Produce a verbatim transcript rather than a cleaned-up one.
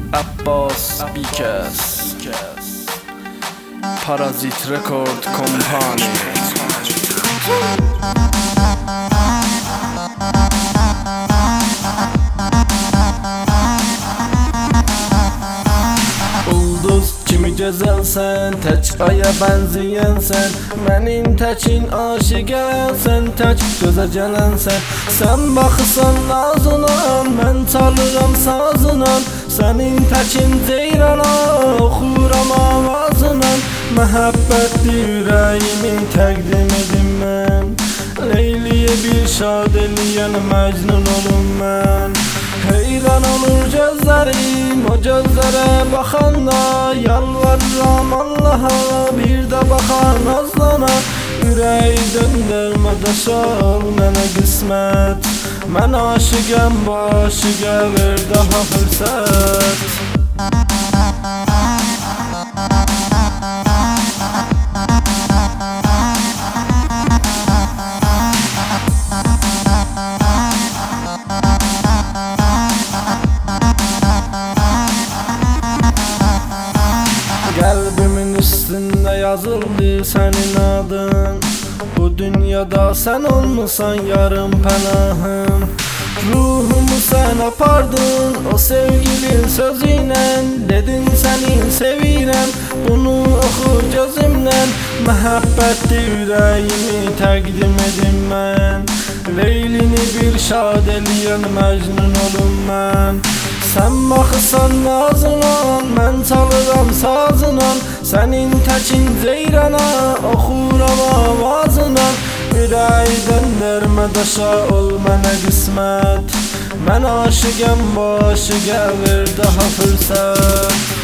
Abbas Bikes Parazit Record Company. Ulduz kimi gözəlsən, tək aya bənzəyənsən, mənim təkin aşiqən, sən tək gözə gələnsən. Sən baxırsan nazına, mən çalıram sazına, sənin təkin ceyrana, oxuram avazına. Məhəbbətli ürəyimi təqdim edim mən, Leyliyə bir şad eləyən Məcnun olum mən. Heyran olur gözlərim, o gözlərə baxanda, yalvarıram Allaha, bir də baxan azlana. Ürəyi döndərmə daşa, ol mənə qismət, mən aşiqəm, bu aşiqə ver daha fürsət. Qəlbimin üstündə yazıldı sənin adın, bu dünyada sən olmusan yarım pənahım. Ruhumu sən apardın o sevgilin sözüyle, dedin səni sevirəm, bunu oxu gözümdən. Məhəbbətli ürəyimi təqdim edim mən, Leylini bir şad eləyən Məcnun olum mən. Sən baxırsan nazına, mən çalıram sazına, sənin təkin ceyrana, oxuram avazına. Ürəyi döndərmə daşa, ol mənə qismət, mən aşiqəm, bu aşiqə ver daha fürsət.